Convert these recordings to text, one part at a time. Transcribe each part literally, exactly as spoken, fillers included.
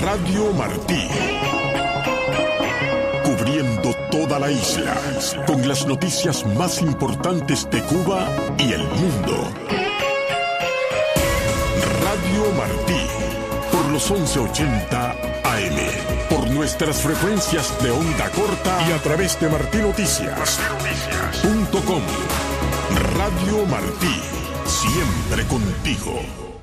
Radio Martí. Cubriendo toda la isla, con las noticias más importantes de Cuba y el mundo. Radio Martí, por los once ochenta A M, por nuestras frecuencias de onda corta y a través de martí noticias punto com. Radio Martí, siempre contigo.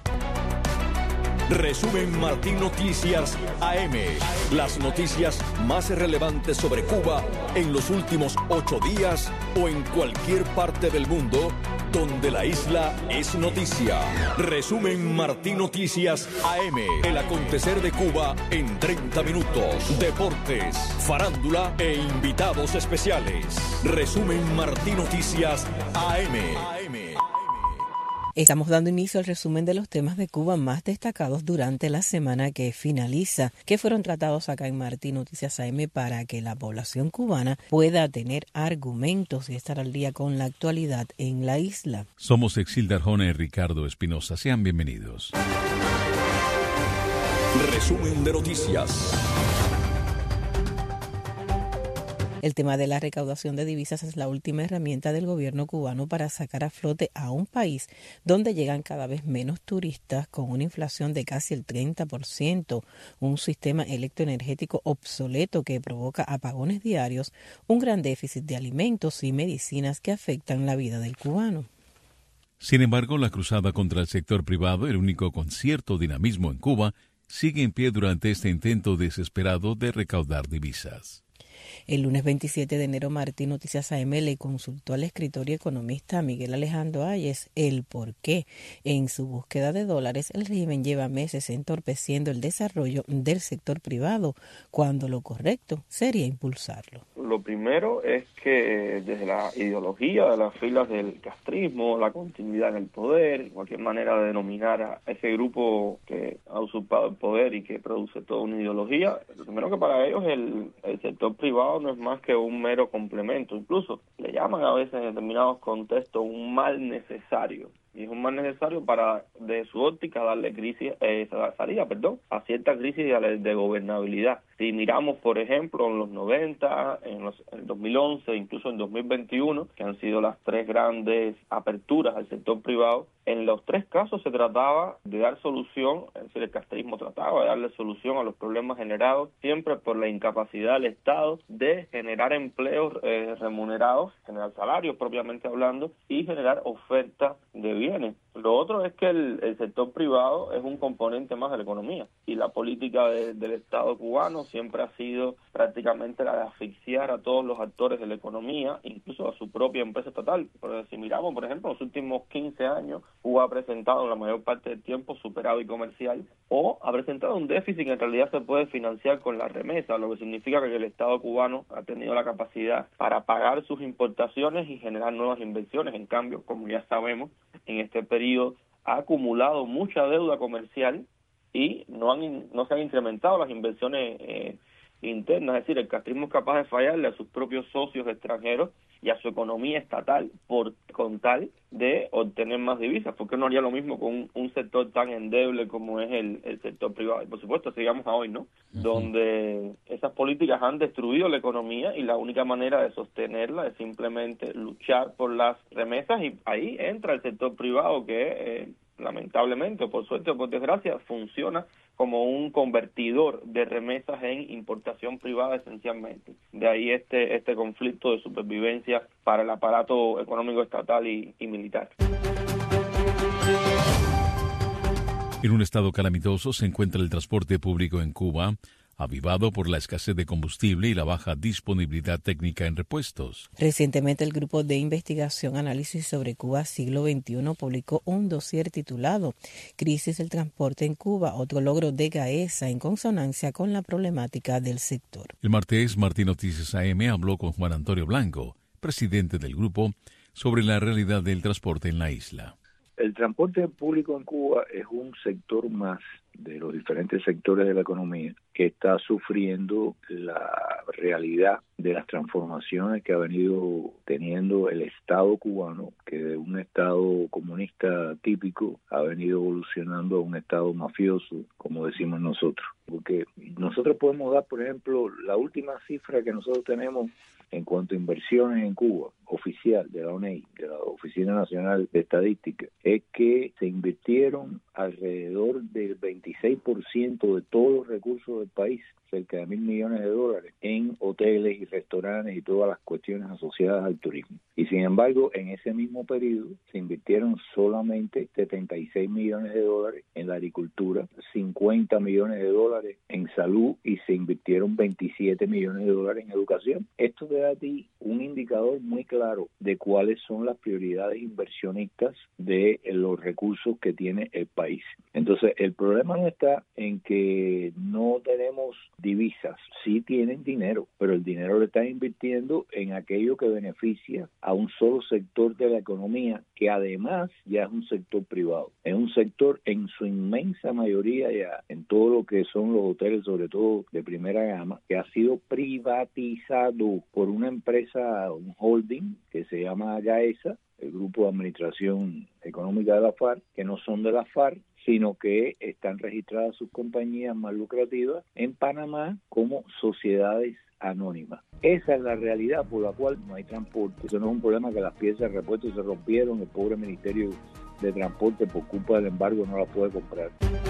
Resumen Martí Noticias A M. Las noticias más relevantes sobre Cuba en los últimos ocho días o en cualquier parte del mundo donde la isla es noticia. Resumen Martí Noticias A M. El acontecer de Cuba en treinta minutos. Deportes, farándula e invitados especiales. Resumen Martí Noticias A M. Estamos dando inicio al resumen de los temas de Cuba más destacados durante la semana que finaliza, que fueron tratados acá en Martí Noticias A M para que la población cubana pueda tener argumentos y estar al día con la actualidad en la isla. Somos Exilda Arjona y Ricardo Espinosa. Sean bienvenidos. Resumen de noticias. El tema de la recaudación de divisas es la última herramienta del gobierno cubano para sacar a flote a un país donde llegan cada vez menos turistas, con una inflación de casi el treinta por ciento, un sistema electroenergético obsoleto que provoca apagones diarios, un gran déficit de alimentos y medicinas que afectan la vida del cubano. Sin embargo, la cruzada contra el sector privado, el único con cierto dinamismo en Cuba, sigue en pie durante este intento desesperado de recaudar divisas. El lunes veintisiete de enero, Martí Noticias A M le consultó al escritor y economista Miguel Alejandro Ayes el por qué, en su búsqueda de dólares, el régimen lleva meses entorpeciendo el desarrollo del sector privado, cuando lo correcto sería impulsarlo. Lo primero es que desde la ideología de las filas del castrismo, la continuidad en el poder, cualquier manera de denominar a ese grupo que ha usurpado el poder y que produce toda una ideología, lo primero que para ellos el, el sector privado no es más que un mero complemento, incluso le llaman a veces en determinados contextos un mal necesario. Y es un mal necesario para, de su óptica, darle crisis, eh, salida perdón, a cierta crisis de, de gobernabilidad. Si miramos, por ejemplo, en los noventa, en, los, en el dos mil once, incluso en dos mil veintiuno, que han sido las tres grandes aperturas al sector privado, en los tres casos se trataba de dar solución, es decir, el castrismo trataba de darle solución a los problemas generados siempre por la incapacidad del Estado de generar empleos eh, remunerados, generar salarios propiamente hablando, y generar oferta de bienes. Lo otro es que el, el sector privado es un componente más de la economía, y la política de, del Estado cubano siempre ha sido prácticamente la de asfixiar a todos los actores de la economía, incluso a su propia empresa estatal. Pero si miramos, por ejemplo, los últimos quince años, Cuba ha presentado en la mayor parte del tiempo superávit comercial, o ha presentado un déficit que en realidad se puede financiar con la remesa, lo que significa que el Estado cubano ha tenido la capacidad para pagar sus importaciones y generar nuevas inversiones. En cambio, como ya sabemos, en este periodo ha acumulado mucha deuda comercial y no han no se han incrementado las inversiones eh, internas, es decir, el castrismo es capaz de fallarle a sus propios socios extranjeros y a su economía estatal por con tal de obtener más divisas. ¿Por qué no haría lo mismo con un, un sector tan endeble como es el, el sector privado? Y por supuesto, sigamos a hoy, ¿no? Uh-huh. Donde esas políticas han destruido la economía y la única manera de sostenerla es simplemente luchar por las remesas, y ahí entra el sector privado que eh, lamentablemente, o por suerte o por desgracia, funciona como un convertidor de remesas en importación privada esencialmente. De ahí este este conflicto de supervivencia para el aparato económico estatal y, y militar. En un estado calamitoso se encuentra el transporte público en Cuba, avivado por la escasez de combustible y la baja disponibilidad técnica en repuestos. Recientemente, el Grupo de Investigación Análisis sobre Cuba Siglo veintiuno publicó un dossier titulado Crisis del transporte en Cuba, otro logro de Gaesa, en consonancia con la problemática del sector. El martes, Martí Noticias A M habló con Juan Antonio Blanco, presidente del grupo, sobre la realidad del transporte en la isla. El transporte público en Cuba es un sector más de los diferentes sectores de la economía que está sufriendo la realidad de las transformaciones que ha venido teniendo el Estado cubano, que de un Estado comunista típico ha venido evolucionando a un Estado mafioso, como decimos nosotros. Porque nosotros podemos dar, por ejemplo, la última cifra que nosotros tenemos en cuanto a inversiones en Cuba, oficial de la O N E I, de la Oficina Nacional de Estadística, es que se invirtieron alrededor del veintiséis por ciento de todos los recursos del país, cerca de mil millones de dólares, en hoteles y restaurantes y todas las cuestiones asociadas al turismo. Y sin embargo, en ese mismo periodo se invirtieron solamente setenta y seis millones de dólares en la agricultura, cincuenta millones de dólares en salud y se invirtieron veintisiete millones de dólares en educación. Esto te da a ti un indicador muy claro de cuáles son las prioridades inversionistas de los recursos que tiene el país. Entonces, el problema no está en que no tenemos divisas, sí tienen dinero, pero el dinero lo están invirtiendo en aquello que beneficia a un solo sector de la economía, que además ya es un sector privado. Es un sector en su inmensa mayoría ya, en todo lo que son los hoteles, sobre todo de primera gama, que ha sido privatizado por una empresa, un holding que se llama GAESA, el Grupo de Administración Económica de la FARC, que no son de la FARC, sino que están registradas sus compañías más lucrativas en Panamá como sociedades anónimas. Esa es la realidad por la cual no hay transporte. Eso no es un problema que las piezas de repuesto se rompieron, el pobre Ministerio de Transporte por culpa del embargo no las puede comprar.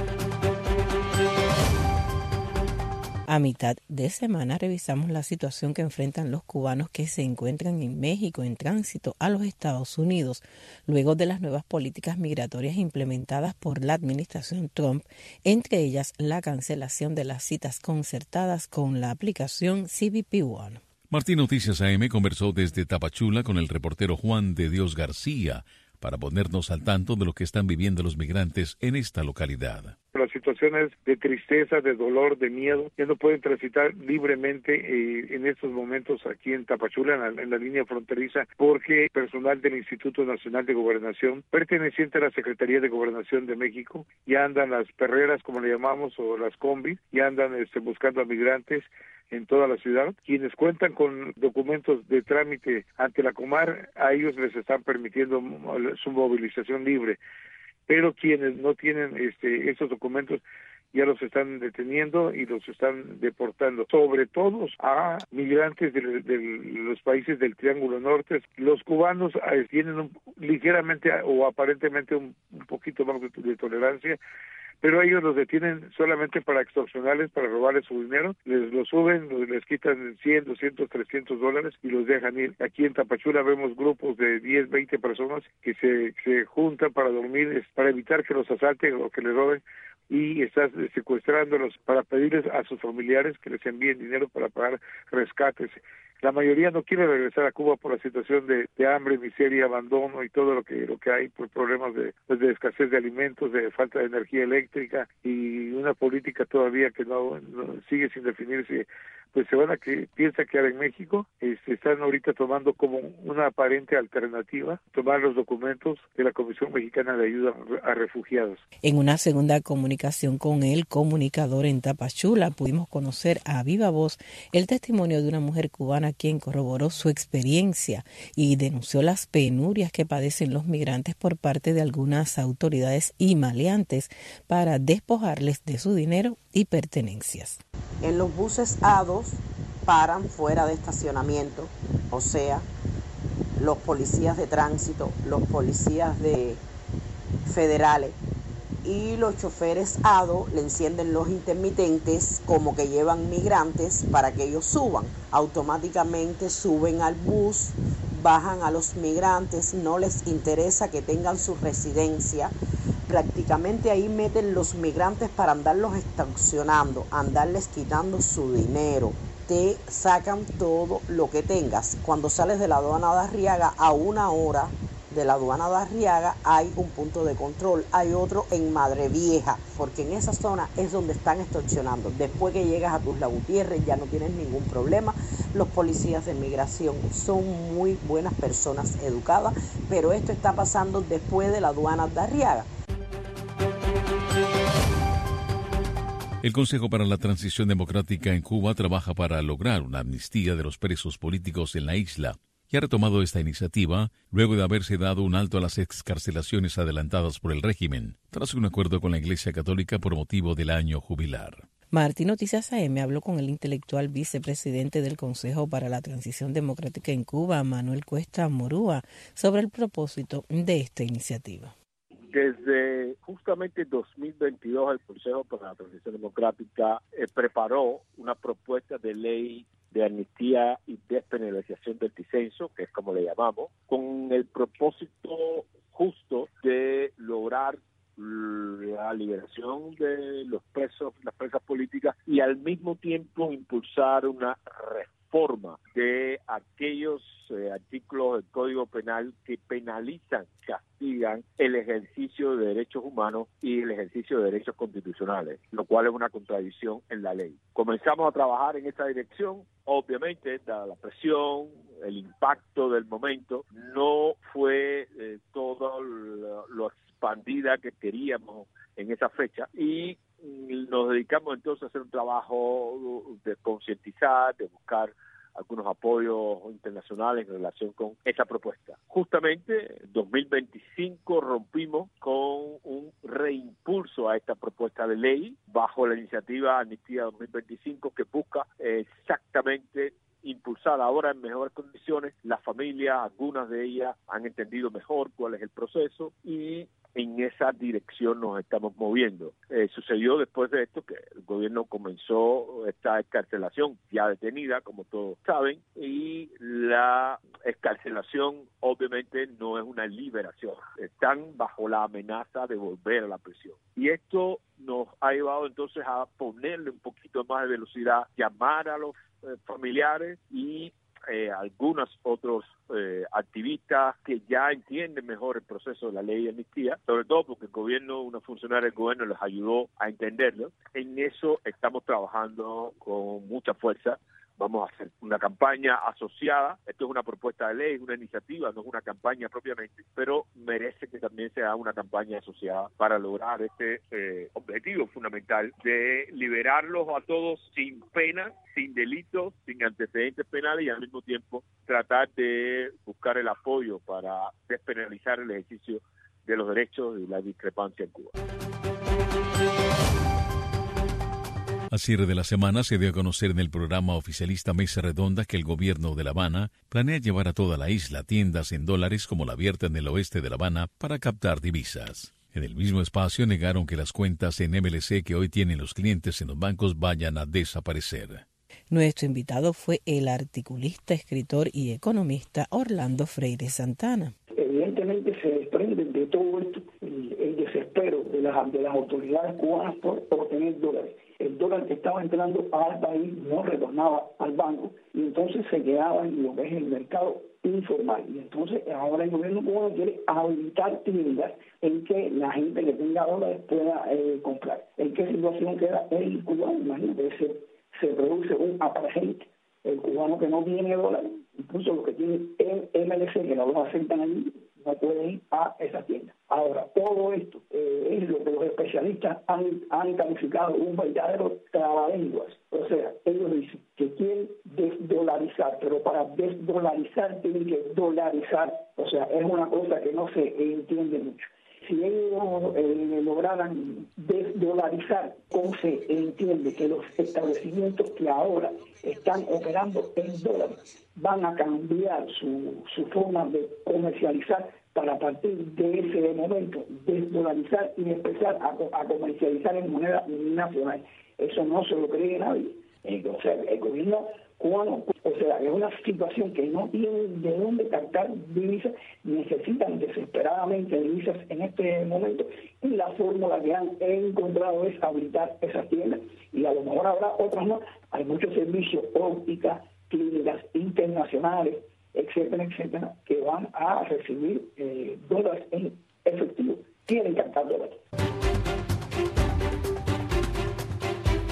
A mitad de semana revisamos la situación que enfrentan los cubanos que se encuentran en México en tránsito a los Estados Unidos, luego de las nuevas políticas migratorias implementadas por la administración Trump, entre ellas la cancelación de las citas concertadas con la aplicación C B P One. Martín Noticias A M conversó desde Tapachula con el reportero Juan de Dios García para ponernos al tanto de lo que están viviendo los migrantes en esta localidad. Las situaciones de tristeza, de dolor, de miedo, ya no pueden transitar libremente eh, en estos momentos aquí en Tapachula, en la, en la línea fronteriza, porque personal del Instituto Nacional de Gobernación, perteneciente a la Secretaría de Gobernación de México, ya andan las perreras, como le llamamos, o las combis, ya andan este, buscando a migrantes en toda la ciudad. Quienes cuentan con documentos de trámite ante la Comar, a ellos les están permitiendo su movilización libre, pero quienes no tienen este esos documentos ya los están deteniendo y los están deportando, sobre todo a migrantes de, de los países del Triángulo Norte. Los cubanos eh, tienen un, ligeramente o aparentemente un, un poquito más de, de tolerancia, pero ellos los detienen solamente para extorsionarles, para robarles su dinero, les lo suben, les quitan cien, doscientos, trescientos dólares y los dejan ir. Aquí en Tapachula vemos grupos de diez, veinte personas que se, se juntan para dormir, para evitar que los asalten o que les roben, y estás secuestrándolos para pedirles a sus familiares que les envíen dinero para pagar rescates. La mayoría no quiere regresar a Cuba por la situación de, de hambre, miseria, abandono y todo lo que lo que hay por problemas de, pues de escasez de alimentos, de falta de energía eléctrica y una política todavía que no, no sigue sin definirse. Pues se van a que piensa quedar en México, este, están ahorita tomando como una aparente alternativa tomar los documentos de la Comisión Mexicana de Ayuda a Refugiados. En una segunda comunicación con el comunicador en Tapachula pudimos conocer a viva voz el testimonio de una mujer cubana quien corroboró su experiencia y denunció las penurias que padecen los migrantes por parte de algunas autoridades y maleantes para despojarles de su dinero y pertenencias. En los buses A dos paran fuera de estacionamiento, o sea, los policías de tránsito, los policías de federales y los choferes A dos le encienden los intermitentes como que llevan migrantes para que ellos suban. Automáticamente suben al bus, bajan a los migrantes, no les interesa que tengan su residencia. Prácticamente ahí meten los migrantes para andarlos extorsionando, andarles quitando su dinero. Te sacan todo lo que tengas. Cuando sales de la aduana de Arriaga, a una hora de la aduana de Arriaga hay un punto de control, hay otro en Madre Vieja, porque en esa zona es donde están extorsionando. Después que llegas a Tuzla Gutiérrez ya no tienes ningún problema, los policías de migración son muy buenas personas educadas, pero esto está pasando después de la aduana de Arriaga. El Consejo para la Transición Democrática en Cuba trabaja para lograr una amnistía de los presos políticos en la isla y ha retomado esta iniciativa luego de haberse dado un alto a las excarcelaciones adelantadas por el régimen, tras un acuerdo con la Iglesia Católica por motivo del año jubilar. Martín Noticias A M habló con el intelectual vicepresidente del Consejo para la Transición Democrática en Cuba, Manuel Cuesta Morúa, sobre el propósito de esta iniciativa. Desde justamente dos mil veintidós el Consejo para la Transición Democrática eh, preparó una propuesta de ley de amnistía y despenalización del disenso, que es como le llamamos, con el propósito justo de lograr la liberación de los presos, las presas políticas, y al mismo tiempo impulsar una reforma de aquellos eh, artículos del Código Penal que penalizan, castigan el ejercicio de derechos humanos y el ejercicio de derechos constitucionales, lo cual es una contradicción en la ley. Comenzamos a trabajar en esa dirección. Obviamente, dada la presión, el impacto del momento, no fue eh, todo lo, lo expandida que queríamos en esa fecha, y nos dedicamos entonces a hacer un trabajo de concientizar, de buscar algunos apoyos internacionales en relación con esa propuesta. Justamente en dos mil veinticinco rompimos con un reimpulso a esta propuesta de ley bajo la iniciativa Amnistía dos mil veinticinco, que busca exactamente impulsar ahora en mejores condiciones. Las familias, algunas de ellas han entendido mejor cuál es el proceso, y en esa dirección nos estamos moviendo. Eh, sucedió después de esto que el gobierno comenzó esta excarcelación ya detenida, como todos saben, y la excarcelación obviamente no es una liberación. Están bajo la amenaza de volver a la prisión. Y esto nos ha llevado entonces a ponerle un poquito más de velocidad, llamar a los eh, familiares y Eh, algunos otros eh, activistas que ya entienden mejor el proceso de la ley de amnistía, sobre todo porque el gobierno, una funcionaria del gobierno les ayudó a entenderlo. En eso estamos trabajando con mucha fuerza. Vamos a hacer una campaña asociada. Esto es una propuesta de ley, una iniciativa, no es una campaña propiamente, pero merece que también sea una campaña asociada para lograr este eh, objetivo fundamental de liberarlos a todos sin pena, sin delitos, sin antecedentes penales, y al mismo tiempo tratar de buscar el apoyo para despenalizar el ejercicio de los derechos y la discrepancia en Cuba. A cierre de la semana se dio a conocer en el programa oficialista Mesa Redonda que el gobierno de La Habana planea llevar a toda la isla tiendas en dólares como la abierta en el oeste de La Habana para captar divisas. En el mismo espacio negaron que las cuentas en M L C que hoy tienen los clientes en los bancos vayan a desaparecer. Nuestro invitado fue el articulista, escritor y economista Orlando Freire Santana. Evidentemente se desprende de todo esto el, el desespero de las, de las autoridades cubanas por obtener dólares. El dólar que estaba entrando al país no retornaba al banco, y entonces se quedaba en lo que es el mercado informal. Y entonces ahora el gobierno cubano quiere habilitar tiendas en que la gente que tenga dólares pueda eh, comprar. ¿En qué situación queda el cubano? Imagínate, se, se produce un apartheid. El cubano que no tiene dólares, incluso los que tienen el M L C, que no los aceptan allí, no pueden ir a esa tienda. Ahora, todo esto eh, es lo que los especialistas han, han calificado un verdadero trabalenguas. O sea, ellos dicen que quieren desdolarizar, pero para desdolarizar tienen que dolarizar. O sea, es una cosa que no se entiende mucho. Si ellos eh, lograran desdolarizar, ¿cómo se entiende que los establecimientos que ahora están operando en dólares van a cambiar su, su forma de comercializar para a partir de ese momento desdolarizar y empezar a, a comercializar en moneda nacional? Eso no se lo cree nadie. O sea, el gobierno cubano, o sea, es una situación que no tienen de dónde captar divisas, necesitan desesperadamente divisas en este momento, y la fórmula que han encontrado es habilitar esas tiendas, y a lo mejor habrá otras más. Hay muchos servicios, ópticas, clínicas internacionales, etcétera, etcétera, que van a recibir eh, dólares en efectivo. Tienen que captar dólares.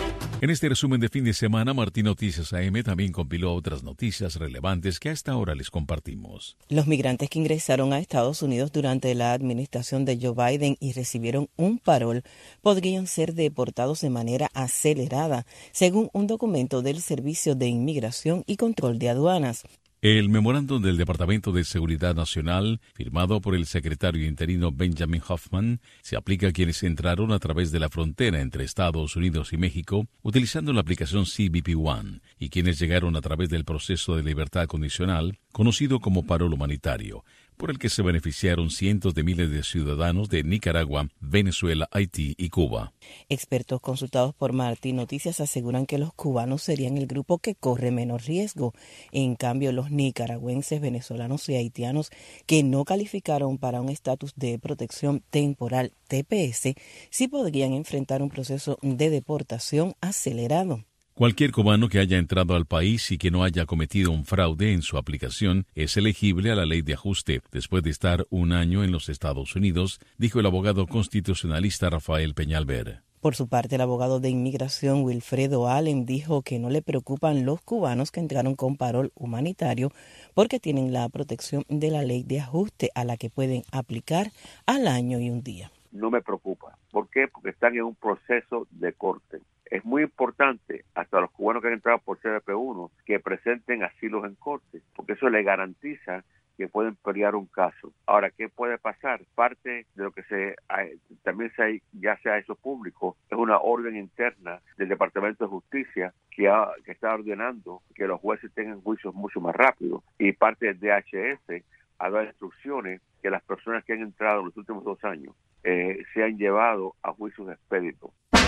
En este resumen de fin de semana, Martín Noticias A M también compiló otras noticias relevantes que hasta ahora les compartimos. Los migrantes que ingresaron a Estados Unidos durante la administración de Joe Biden y recibieron un parol podrían ser deportados de manera acelerada, según un documento del Servicio de Inmigración y Control de Aduanas. El memorándum del Departamento de Seguridad Nacional, firmado por el secretario interino Benjamin Hoffman, se aplica a quienes entraron a través de la frontera entre Estados Unidos y México utilizando la aplicación C B P One y quienes llegaron a través del proceso de libertad condicional, conocido como parol humanitario, por el que se beneficiaron cientos de miles de ciudadanos de Nicaragua, Venezuela, Haití y Cuba. Expertos consultados por Martín Noticias aseguran que los cubanos serían el grupo que corre menos riesgo. En cambio, los nicaragüenses, venezolanos y haitianos que no calificaron para un estatus de protección temporal T P S sí podrían enfrentar un proceso de deportación acelerado. Cualquier cubano que haya entrado al país y que no haya cometido un fraude en su aplicación es elegible a la ley de ajuste después de estar un año en los Estados Unidos, dijo el abogado constitucionalista Rafael Peñalver. Por su parte, el abogado de inmigración Wilfredo Allen dijo que no le preocupan los cubanos que entraron con parol humanitario porque tienen la protección de la ley de ajuste a la que pueden aplicar al año y un día. No me preocupa. ¿Por qué? Porque están en un proceso de corte. Es muy importante, hasta los cubanos que han entrado por C B P uno, que presenten asilos en corte, porque eso le garantiza que pueden pelear un caso. Ahora, ¿qué puede pasar? Parte de lo que se también se, ya se ha hecho público es una orden interna del Departamento de Justicia que, ha, que está ordenando que los jueces tengan juicios mucho más rápidos, y parte del D H S ha dado instrucciones que las personas que han entrado en los últimos dos años eh, se han llevado a juicios expeditos.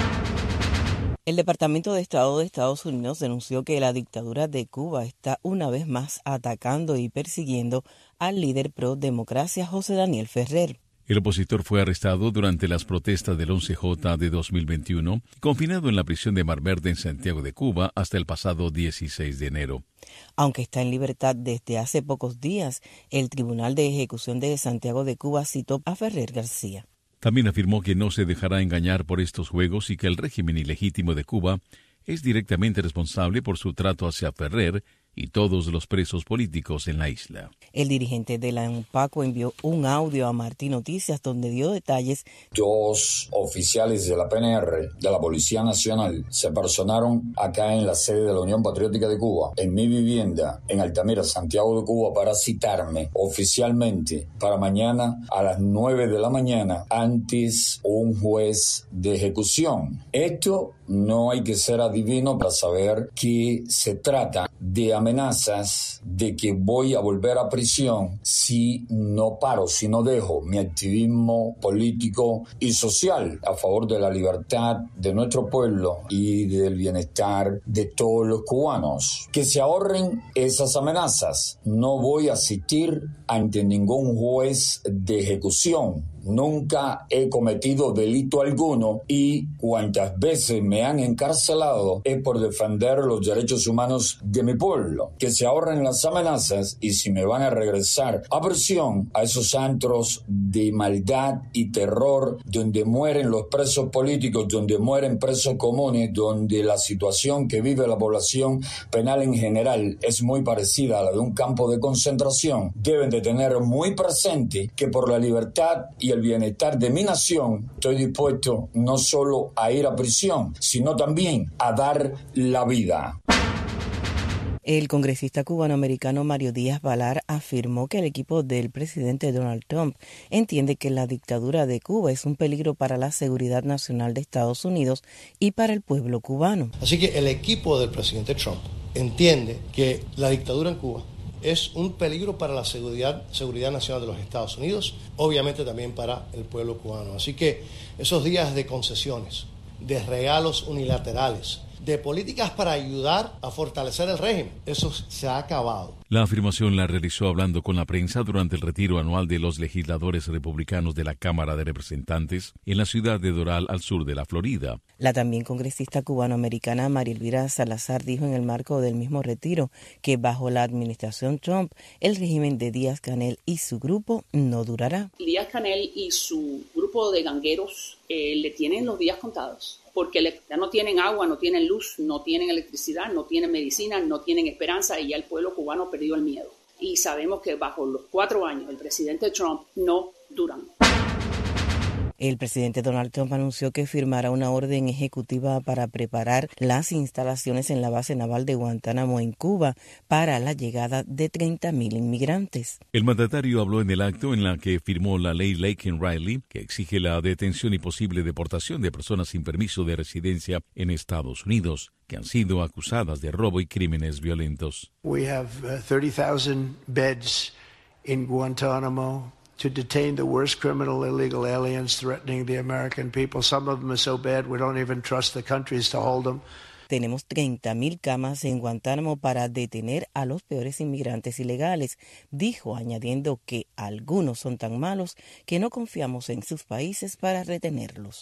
El Departamento de Estado de Estados Unidos denunció que la dictadura de Cuba está una vez más atacando y persiguiendo al líder pro democracia José Daniel Ferrer. El opositor fue arrestado durante las protestas del once J de dos mil veintiuno y confinado en la prisión de Mar Verde en Santiago de Cuba hasta el pasado dieciséis de enero. Aunque está en libertad desde hace pocos días, el Tribunal de Ejecución de Santiago de Cuba citó a Ferrer García. También afirmó que no se dejará engañar por estos juegos y que el régimen ilegítimo de Cuba es directamente responsable por su trato hacia Ferrer y todos los presos políticos en la isla. El dirigente de la UNPACO envió un audio a Martín Noticias donde dio detalles. Dos oficiales de la P N R, de la Policía Nacional, se personaron acá en la sede de la Unión Patriótica de Cuba, en mi vivienda, en Altamira, Santiago de Cuba, para citarme oficialmente para mañana a las nueve de la mañana antes un juez de ejecución. Esto no hay que ser adivino para saber que se trata de amenazas de que voy a volver a prisión si no paro, si no dejo mi activismo político y social a favor de la libertad de nuestro pueblo y del bienestar de todos los cubanos. Que se ahorren esas amenazas. No voy a asistir ante ningún juez de ejecución. Nunca he cometido delito alguno y cuantas veces me han encarcelado es por defender los derechos humanos de mi pueblo. Que se ahorren las amenazas y si me van a regresar a prisión, a esos antros de maldad y terror donde mueren los presos políticos, donde mueren presos comunes, donde la situación que vive la población penal en general es muy parecida a la de un campo de concentración, deben de tener muy presente que por la libertad y el bienestar de mi nación estoy dispuesto no solo a ir a prisión, sino también a dar la vida. El congresista cubanoamericano Mario Díaz Balar afirmó que el equipo del presidente Donald Trump entiende que la dictadura de Cuba es un peligro para la seguridad nacional de Estados Unidos y para el pueblo cubano. Así que el equipo del presidente Trump entiende que la dictadura en Cuba es un peligro para la seguridad, seguridad nacional de los Estados Unidos, obviamente también para el pueblo cubano. Así que esos días de concesiones, de regalos unilaterales, de políticas para ayudar a fortalecer el régimen, eso se ha acabado. La afirmación la realizó hablando con la prensa durante el retiro anual de los legisladores republicanos de la Cámara de Representantes en la ciudad de Doral, al sur de la Florida. La también congresista cubanoamericana María Elvira Salazar dijo en el marco del mismo retiro que bajo la administración Trump, el régimen de Díaz-Canel y su grupo no durará. Díaz-Canel y su grupo grupo de gangueros eh, le tienen los días contados, porque le, ya no tienen agua, no tienen luz, no tienen electricidad, no tienen medicina, no tienen esperanza, y ya el pueblo cubano perdió el miedo. Y sabemos que bajo los cuatro años del presidente Trump no duran. El presidente Donald Trump anunció que firmará una orden ejecutiva para preparar las instalaciones en la base naval de Guantánamo en Cuba para la llegada de treinta mil inmigrantes. El mandatario habló en el acto en la que firmó la ley Laken-Riley, que exige la detención y posible deportación de personas sin permiso de residencia en Estados Unidos, que han sido acusadas de robo y crímenes violentos. We have uh, thirty thousand beds in Guantánamo to detain the worst criminal illegal aliens threatening the American people. Some of them are so bad we don't even trust the countries to hold them. Tenemos treinta mil camas en Guantánamo para detener a los peores inmigrantes ilegales, dijo, añadiendo que algunos son tan malos que no confiamos en sus países para retenerlos.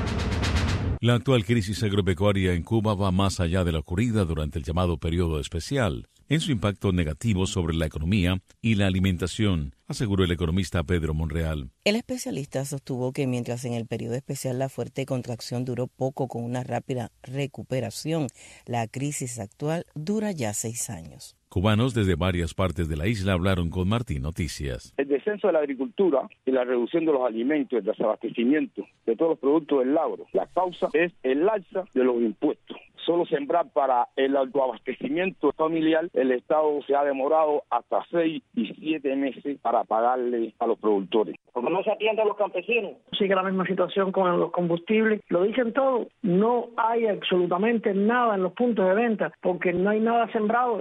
La actual crisis agropecuaria en Cuba va más allá de la ocurrida durante el llamado periodo especial, en su impacto negativo sobre la economía y la alimentación, aseguró el economista Pedro Monreal. El especialista sostuvo que mientras en el periodo especial la fuerte contracción duró poco con una rápida recuperación, la crisis actual dura ya seis años. Cubanos desde varias partes de la isla hablaron con Martín Noticias. El descenso de la agricultura y la reducción de los alimentos, el desabastecimiento de todos los productos del agro. La causa es el alza de los impuestos. Solo sembrar para el autoabastecimiento familiar, el Estado se ha demorado hasta seis y siete meses para pagarle a los productores. Porque no se atiende a los campesinos. Sigue la misma situación con los combustibles. Lo dicen todo. No hay absolutamente nada en los puntos de venta porque no hay nada sembrado.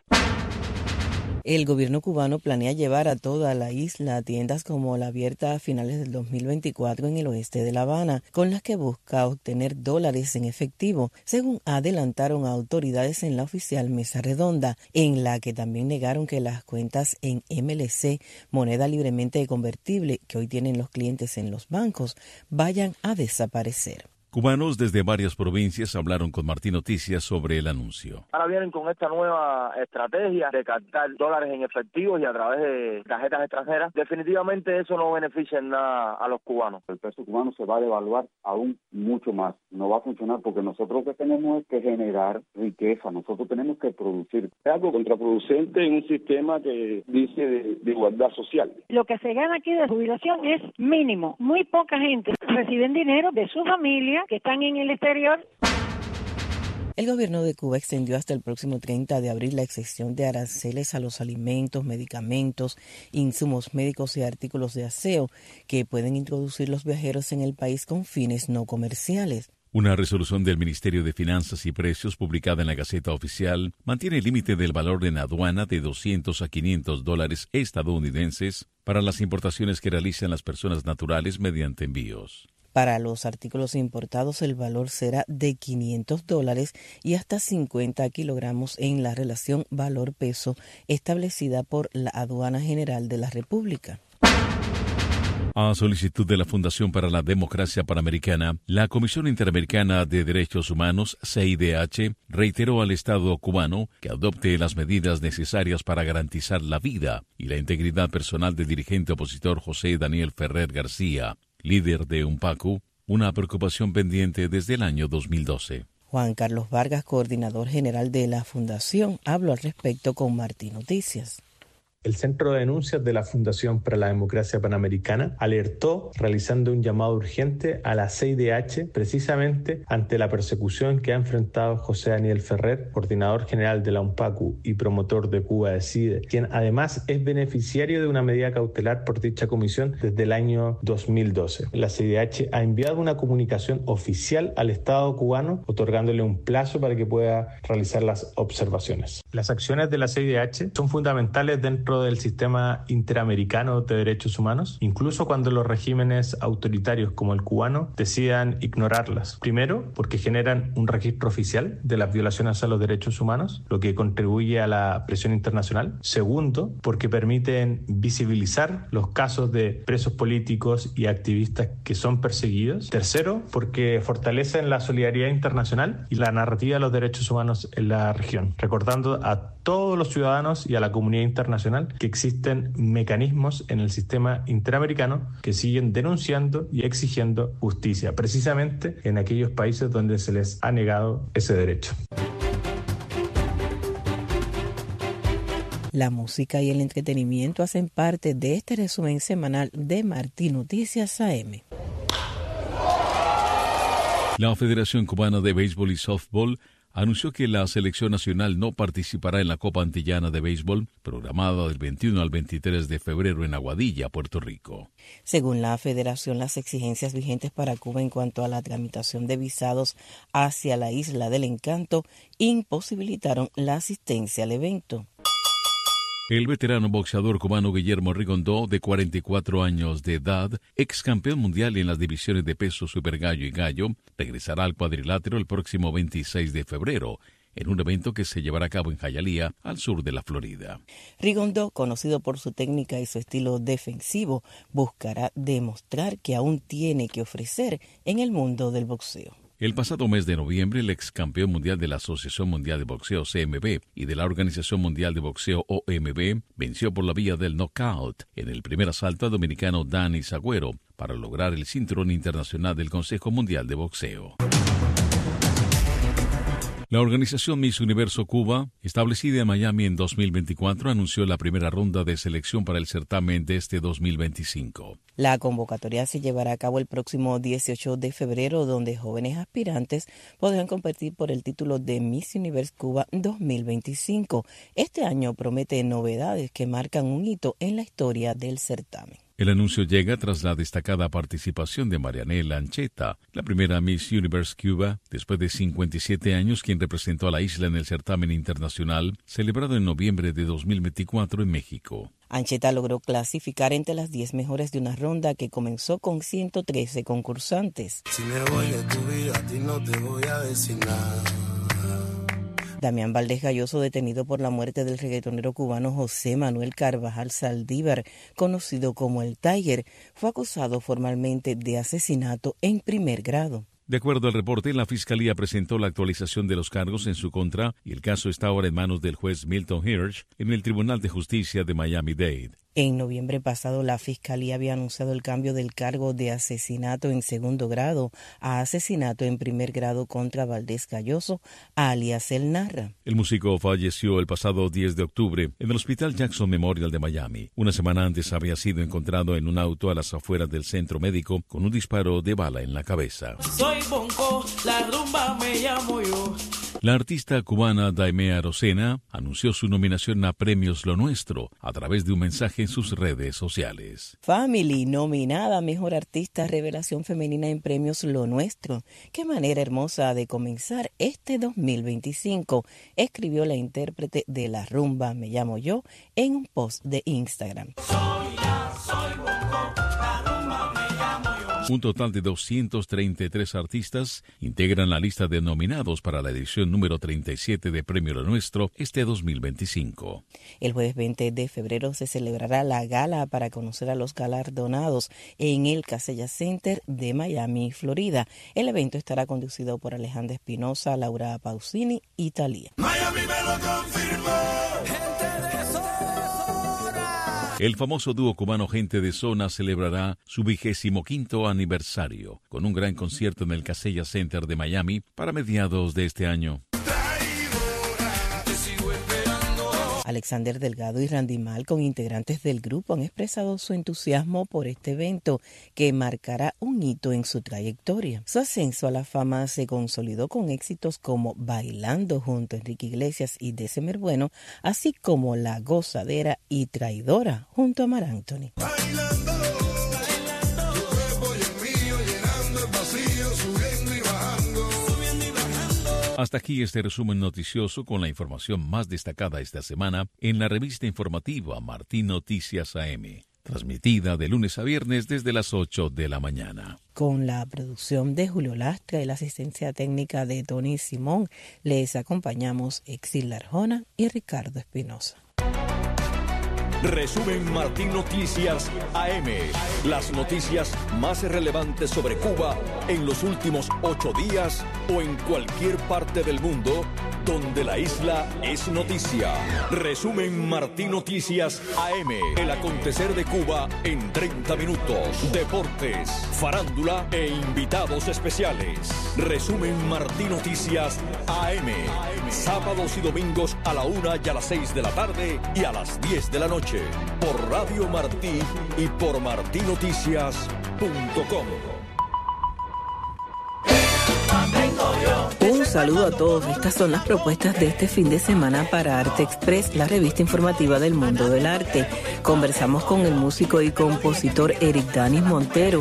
El gobierno cubano planea llevar a toda la isla tiendas como la abierta a finales del dos mil veinticuatro en el oeste de La Habana, con las que busca obtener dólares en efectivo, según adelantaron autoridades en la oficial mesa redonda, en la que también negaron que las cuentas en M L C, moneda libremente convertible que hoy tienen los clientes en los bancos, vayan a desaparecer. Cubanos desde varias provincias hablaron con Martín Noticias sobre el anuncio. Ahora vienen con esta nueva estrategia de captar dólares en efectivo y a través de tarjetas extranjeras. Definitivamente eso no beneficia en nada a los cubanos. El peso cubano se va a devaluar aún mucho más. No va a funcionar porque nosotros lo que tenemos es que generar riqueza. Nosotros tenemos que producir. Es algo contraproducente en un sistema que dice de, de igualdad social. Lo que se gana aquí de jubilación es mínimo. Muy poca gente recibe dinero de su familia que están en el exterior. El gobierno de Cuba extendió hasta el próximo treinta de abril la exención de aranceles a los alimentos, medicamentos, insumos médicos y artículos de aseo que pueden introducir los viajeros en el país con fines no comerciales. Una resolución del Ministerio de Finanzas y Precios publicada en la Gaceta Oficial mantiene el límite del valor en aduana de doscientos a quinientos dólares estadounidenses para las importaciones que realizan las personas naturales mediante envíos. Para los artículos importados el valor será de quinientos dólares y hasta cincuenta kilogramos en la relación valor-peso establecida por la Aduana General de la República. A solicitud de la Fundación para la Democracia Panamericana, la Comisión Interamericana de Derechos Humanos, C I D H, reiteró al Estado cubano que adopte las medidas necesarias para garantizar la vida y la integridad personal del dirigente opositor José Daniel Ferrer García, líder de UNPACU, una preocupación pendiente desde el año dos mil doce. Juan Carlos Vargas, coordinador general de la Fundación, habló al respecto con Martín Noticias. El Centro de Denuncias de la Fundación para la Democracia Panamericana alertó realizando un llamado urgente a la C I D H precisamente ante la persecución que ha enfrentado José Daniel Ferrer, coordinador general de la UNPACU y promotor de Cuba Decide, quien además es beneficiario de una medida cautelar por dicha comisión desde el año dos mil doce. La C I D H ha enviado una comunicación oficial al Estado cubano otorgándole un plazo para que pueda realizar las observaciones. Las acciones de la C I D H son fundamentales dentro del sistema interamericano de derechos humanos, incluso cuando los regímenes autoritarios como el cubano decidan ignorarlas. Primero, porque generan un registro oficial de las violaciones a los derechos humanos, lo que contribuye a la presión internacional. Segundo, porque permiten visibilizar los casos de presos políticos y activistas que son perseguidos. Tercero, porque fortalecen la solidaridad internacional y la narrativa de los derechos humanos en la región, recordando a todos los ciudadanos y a la comunidad internacional internacional que existen mecanismos en el sistema interamericano que siguen denunciando y exigiendo justicia, precisamente en aquellos países donde se les ha negado ese derecho. La música y el entretenimiento hacen parte de este resumen semanal de Martín Noticias A M. La Federación Cubana de Béisbol y Softball anunció que la selección nacional no participará en la Copa Antillana de Béisbol, programada del veintiuno al veintitrés de febrero en Aguadilla, Puerto Rico. Según la Federación, las exigencias vigentes para Cuba en cuanto a la tramitación de visados hacia la Isla del Encanto imposibilitaron la asistencia al evento. El veterano boxeador cubano Guillermo Rigondó, de cuarenta y cuatro años de edad, ex campeón mundial en las divisiones de peso supergallo y gallo, regresará al cuadrilátero el próximo veintiséis de febrero, en un evento que se llevará a cabo en Hialeah, al sur de la Florida. Rigondó, conocido por su técnica y su estilo defensivo, buscará demostrar que aún tiene que ofrecer en el mundo del boxeo. El pasado mes de noviembre, el ex campeón mundial de la Asociación Mundial de Boxeo C M B y de la Organización Mundial de Boxeo O M B venció por la vía del knockout en el primer asalto al dominicano Dani Sagüero para lograr el cinturón internacional del Consejo Mundial de Boxeo. La organización Miss Universo Cuba, establecida en Miami en dos mil veinticuatro, anunció la primera ronda de selección para el certamen de este dos mil veinticinco. La convocatoria se llevará a cabo el próximo dieciocho de febrero, donde jóvenes aspirantes podrán competir por el título de Miss Universe Cuba dos mil veinticinco. Este año promete novedades que marcan un hito en la historia del certamen. El anuncio llega tras la destacada participación de Marianela Ancheta, la primera Miss Universe Cuba, después de cincuenta y siete años, quien representó a la isla en el certamen internacional celebrado en noviembre de dos mil veinticuatro en México. Ancheta logró clasificar entre las diez mejores de una ronda que comenzó con ciento trece concursantes. Si me voy de tu vida, a ti no te voy a decir nada. Damián Valdés Galloso, detenido por la muerte del reggaetonero cubano José Manuel Carvajal Saldívar, conocido como el Tiger, fue acusado formalmente de asesinato en primer grado. De acuerdo al reporte, la Fiscalía presentó la actualización de los cargos en su contra y el caso está ahora en manos del juez Milton Hirsch en el Tribunal de Justicia de Miami-Dade. En noviembre pasado, la Fiscalía había anunciado el cambio del cargo de asesinato en segundo grado a asesinato en primer grado contra Valdés Galloso, alias El Narra. El músico falleció el pasado diez de octubre en el Hospital Jackson Memorial de Miami. Una semana antes había sido encontrado en un auto a las afueras del centro médico con un disparo de bala en la cabeza. Soy Bonco, la rumba me llamo yo. La artista cubana Daimea Rosena anunció su nominación a Premios Lo Nuestro a través de un mensaje en sus redes sociales. Family, nominada a Mejor Artista Revelación Femenina en Premios Lo Nuestro. Qué manera hermosa de comenzar este dos mil veinticinco, escribió la intérprete de La Rumba Me Llamo Yo en un post de Instagram. Soy ya, soy Bonco, la rumba me llamo yo. Un total de doscientos treinta y tres artistas integran la lista de nominados para la edición número treinta y siete de Premio Lo Nuestro este dos mil veinticinco. El jueves veinte de febrero se celebrará la gala para conocer a los galardonados en el Casella Center de Miami, Florida. El evento estará conducido por Alejandra Espinosa, Laura Pausini y Thalía. Miami me lo confirmó. Gente de zona. El famoso dúo cubano Gente de Zona celebrará su vigésimo quinto aniversario con un gran concierto en el Casella Center de Miami para mediados de este año. Alexander Delgado y Randy Malcolm, integrantes del grupo, han expresado su entusiasmo por este evento que marcará un hito en su trayectoria. Su ascenso a la fama se consolidó con éxitos como Bailando junto a Enrique Iglesias y December Bueno, así como La Gozadera y Traidora junto a Mar Anthony. Bailando, bailando, tu cuerpo y el mío llenando el vacío, subiendo y bajando, subiendo y bajando. Hasta aquí este resumen noticioso con la información más destacada esta semana en la revista informativa Martín Noticias A M, transmitida de lunes a viernes desde las ocho de la mañana. Con la producción de Julio Lastra y la asistencia técnica de Tony Simón, les acompañamos Exil Arjona y Ricardo Espinosa. Resumen Martín Noticias A M. Las noticias más relevantes sobre Cuba en los últimos ocho días o en cualquier parte del mundo donde la isla es noticia. Resumen Martí Noticias A M. El acontecer de Cuba en treinta minutos. Deportes, farándula e invitados especiales. Resumen Martí Noticias A M. Sábados y domingos a la una y a las seis de la tarde y a las diez de la noche. Por Radio Martí y por martí noticias punto com. Un saludo a todos. Estas son las propuestas de este fin de semana para Arte Express, la revista informativa del mundo del arte. Conversamos con el músico y compositor Eric Danis Montero